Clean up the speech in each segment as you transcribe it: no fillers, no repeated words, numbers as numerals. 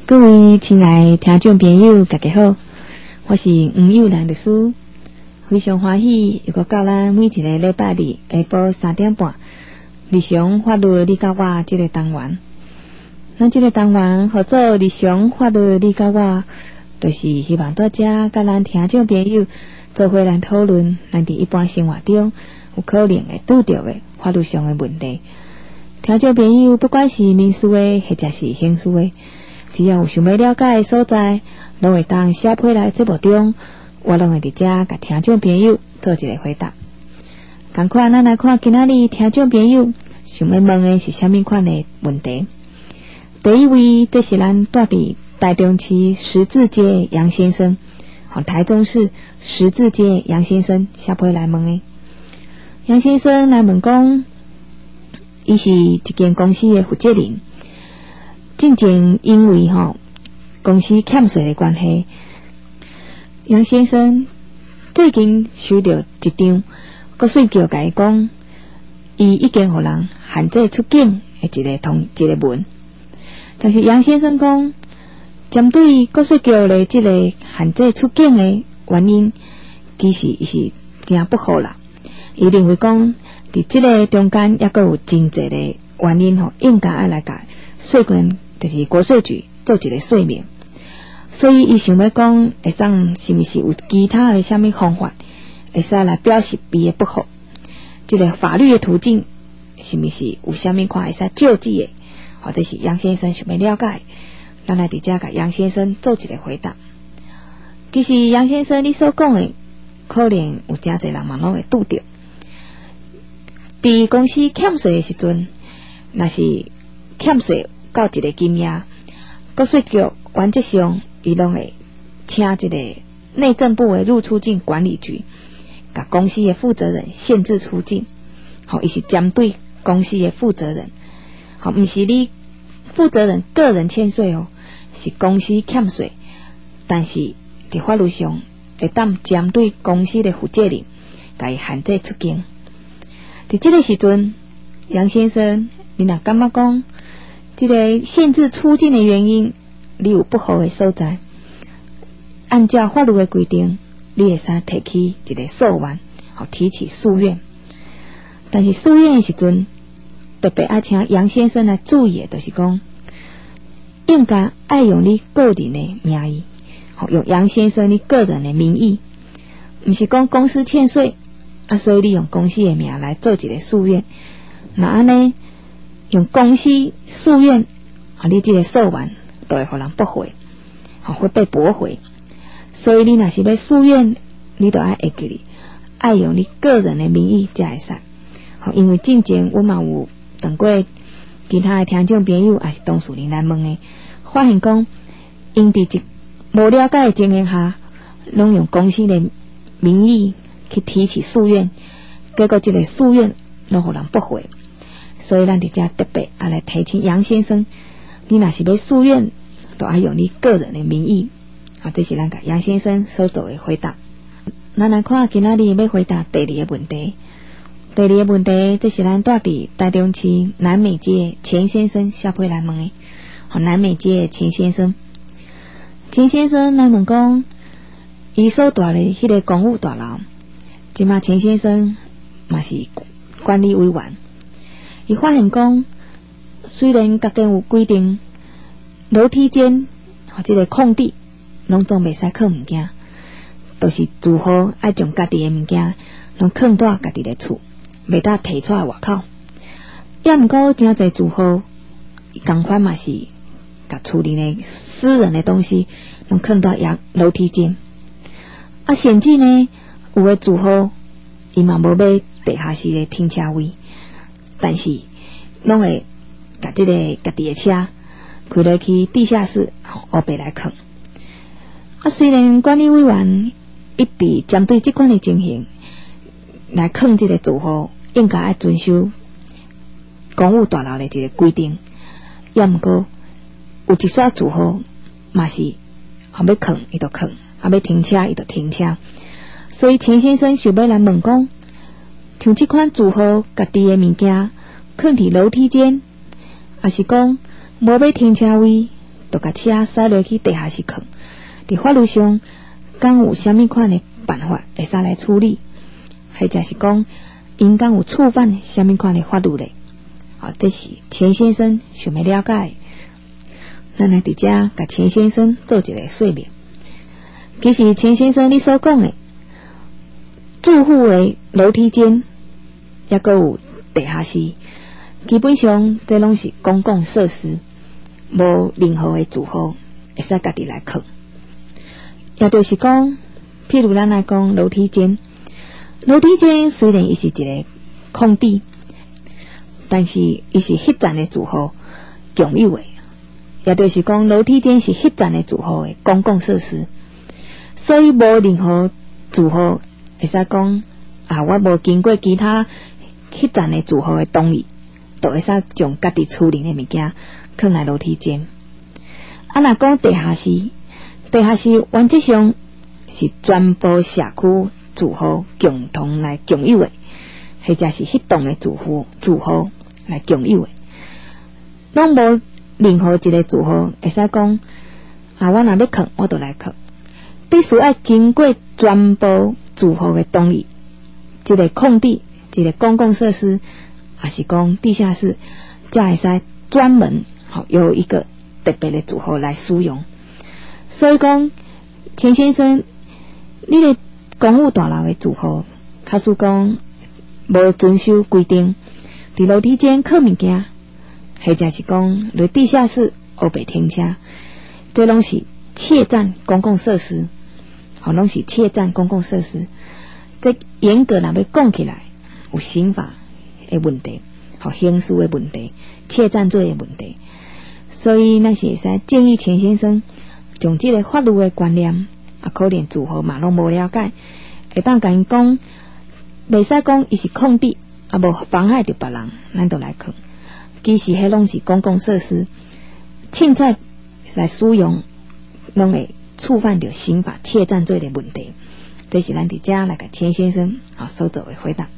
各位亲爱的听众朋友，大家好，我是黄友兰律师，非常欢喜又搁到咱每一个礼拜日下晡3点半，日常法律你甲我这个单元。咱这个单元合作日常法律你甲我，就是希望大家甲咱听众朋友做伙来讨论咱伫一般生活中有可能会拄到的法律上的问题。听众朋友不管是民事的或者是刑事的，只要有想要了解的所在，拢会当写批来节目中，我拢会伫遮甲听众朋友做一个回答。赶快咱来看今仔日听众朋友想要问的是啥物款的问题。第一位，这是咱住伫台中市十字街杨先生，台中市十字街杨先生写批来问的。杨先生来问讲，伊是一间公司的负责人。进前因为公司欠税的关系，杨先生最近收到一张国税局甲伊讲，伊已经互人限制出境的一个文。但是杨先生讲，针对国税局的这个限制出境的原因，其实伊是真不好啦。伊认为讲，伫这个中间也有真侪的原因应该要来甲税关。就是国税局做一个说明，所以伊想要讲，会上是不是有其他的什么方法，会使来表示伊的不好？这个法律的途径是不是有什么款会使救济的？或者是杨先生想要了解，咱来伫遮甲杨先生做一个回答。其实杨先生你所讲的，可能有真侪人嘛拢会拄到。伫公司欠税的时阵，若是欠税到一个金额，国税局原则上伊拢会请一个内政部的入出境管理局，甲公司的负责人限制出境。伊是针对公司的负责人，毋是你负责人个人欠税是公司欠税，但是伫法律上会当针对公司的负责人，甲伊限制出境。伫这个时阵，杨先生，你若感觉讲，这个限制出境的原因，你有不好的所在，按照法律的规定，你会使提起一个诉愿，提起诉愿。但是诉愿的时阵，特别要请杨先生来注意的，就是讲，应该爱用你个人的名义，用杨先生你个人的名义，不是讲公司欠税，所以你用公司的名来做一个诉愿。那安尼用公司诉愿，你这个诉愿都会互人驳回，会被驳回。所以你若是要诉愿，你都要会记哩，爱用你个人的名义才会使。因为之前我嘛有等过其他的听众朋友也是当事人来问的，发现讲因伫一无了解的情形下，拢用公司的名义去提起诉愿，结果这个诉愿拢互人驳回。所以咱伫遮特别来提醒杨先生，你若是要诉愿，都要用你个人的名义。这是咱甲杨先生所做的回答。咱来看今仔日要回答第二个问题。第二个问题，这是咱住伫台中市南美街钱先生写批来问的。南美街钱先生来问讲，伊所住的迄个公寓大楼，即马钱先生嘛是管理委员。伊发现讲，虽然各间有规定，楼梯间这个空地拢总袂使放物件，都是住户爱将家己的物件拢放在家己的厝，袂当提出来外口。也毋过真侪住户同款嘛是甲厝里的私人的东西拢放在楼梯间。甚至呢，有的住户伊嘛无买地下室的停车位。但是，拢会把这个家己的车开落去地下室，乌白来放。虽然管理委员一直针对这款的情形来放这个住户，应该要遵守公寓大楼的这个规定，也毋过有一撮住户嘛是要放伊就放，要停车伊就停车。所以钱先生想要来问讲，像这款住户家己的物件放伫楼梯间，还是讲无要停车位， 就甲车驶落去地下室放。伫法律上，敢有啥物款的办法会使来处理？或者是讲，因敢有触犯啥物款的法律咧？这是钱先生想要了解的。咱来伫遮甲钱先生做一个说明。其实钱先生你所讲的住户的楼梯间，也阁有地下室，基本上这拢是公共设施，无任何的住户会使家己来放。也就是讲，譬如咱来讲楼梯间，楼梯间虽然伊是一个空地，但是伊是迄站的住户共有的，也就是讲楼梯间是迄站的住户的公共设施，所以无任何住户会使讲我无经过其他迄站的住户的同意，就会使将家己厝里的物件放来楼梯间。若讲地下室，地下室原则上是全部社区住户共同来共有的，或者是迄栋的住户来共有的，拢无任何一个住户会使讲我若要放，我就来放，必须要经过全部住户的同意。一个空地，一个公共设施，还是讲地下室，才会使专门由一个特别的住户来使用。所以讲，钱先生，你的公寓大楼的住户，假使讲无遵守规定，伫楼梯间放物件，或者是讲在地下室黑白停车，这拢是窃占公共设施，拢是窃占公共设施。这严格若要讲起来，有刑法的问题，刑事的问题，窃占罪的问题。所以咱是会使建议钱先生，将这个法律的观念，可能住户嘛拢无了解，会当甲因讲，袂使讲伊是空地，无妨碍着别人，咱就来放。其实迄拢是公共设施，凊彩来使用，拢会触犯着刑法窃占罪的问题。这是咱伫遮来甲钱先生所做的回答。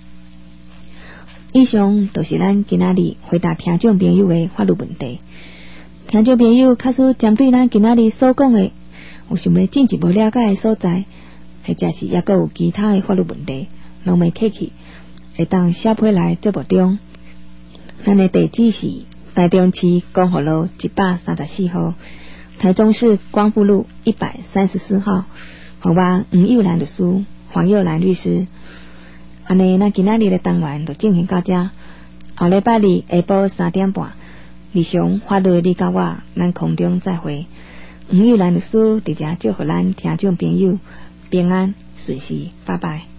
以上就是咱今仔日回答听众朋友的法律问题。听众朋友假使针对咱今仔日所讲的有想要进一步了解的所在，或者是也阁有其他的法律问题，拢袂客气，会当写批来节目中。咱的地址是台中市光复路134号，台中市光复路134号。号码黄友兰律师，黄友兰律师。安尼，咱今仔日的单元就进行到这。后礼拜二下晡3点半，日常法律你甲我，咱空中再会。黄友兰律师伫遮祝福咱听众朋友平安顺遂，拜拜。